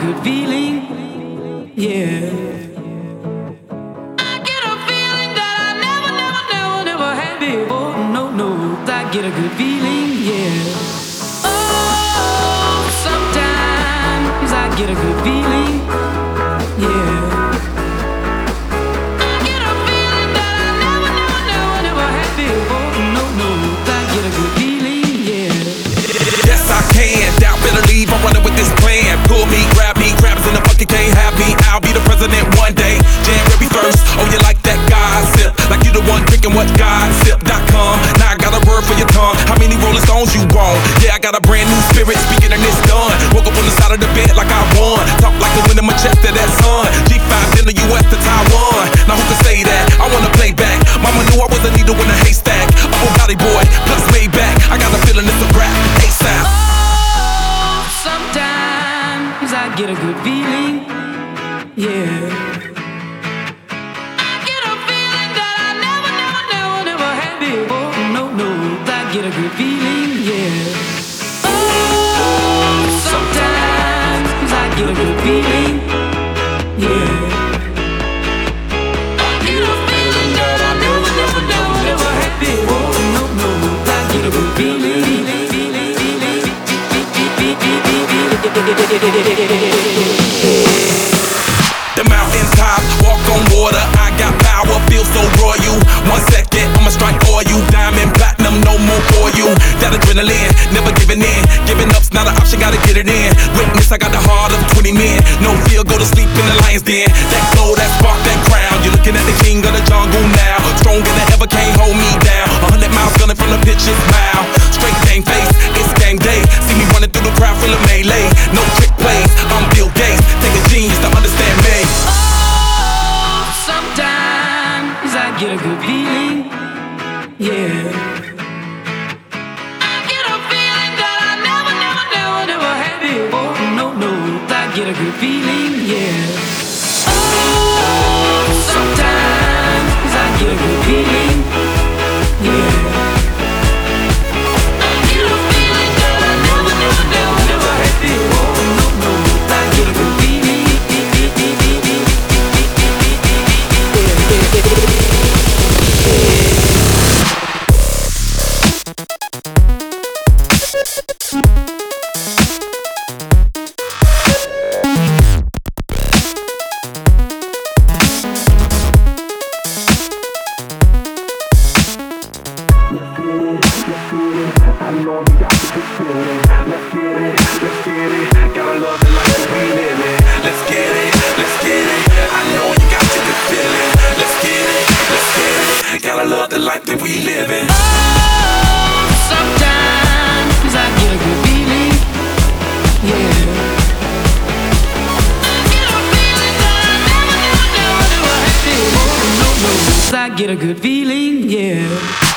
good feeling, yeah. I get a feeling that I never had before. No, I get a good feeling, yeah. Oh, sometimes I get a good feeling, yeah. I get a feeling that I never had before. No, I get a good feeling, yeah. Yes, I can. Doubt, better leave. I'm running with this plan. Pull me, grab us in the bucket, can't have me. I'll be the president one day. January 1st. Oh, you like that gossip? Like you the one drinking what gossip.com. Now I got a word for your tongue. How many Rolling Stones you want? Yeah, I got a brand new spirit speaking and it's done. Woke up on the side of the bed like I won. Talk like the wind in my chest to that sun. G5 in the US to Taiwan. Now who can say that? I wanna play back. Mama knew I was a needle in a haystack. Upper body boy, plus way back. I got a feeling it's a rap. ASAP. Sometimes I get a good feeling, yeah. I get a feeling that I never had before. No, I get a good feeling, yeah. Oh, sometimes I get a good feeling, yeah. I get a feeling that I never had before. No, I get a good feeling. The mountaintop, walk on water. I got power, feel so royal. 1 second, I'ma strike for you. Diamond, platinum, no more for you. That adrenaline, never giving in. Giving up's not an option, gotta get it in. Witness, I got the heart of 20 men. No fear, go to sleep in the lion's den. That glow, that spark, that crown. You're looking at the king of the jungle now. Stronger than ever, can't hold me down. 100 miles gunning from the pitcher's mouth. Straight game face, it's game day. See me running through the crowd, feeling melee. No trick plays, I'm Bill Gates. Take a genius to understand me. Oh, sometimes I get a good feeling, yeah. I get a feeling that I never had before. No, I get a good feeling, yeah. Oh, sometimes I get a good feeling, yeah. I get a feeling that I never had before. No, I get a good feeling. I know you got the good feeling. Let's get it. Gotta love the life that we live in. Let's get it. I know you got the good feeling. Let's get it. Gotta love the life that we live in. Oh, sometimes I get a good feeling, yeah. I get a feeling that I never had before. No, I get a good feeling, yeah.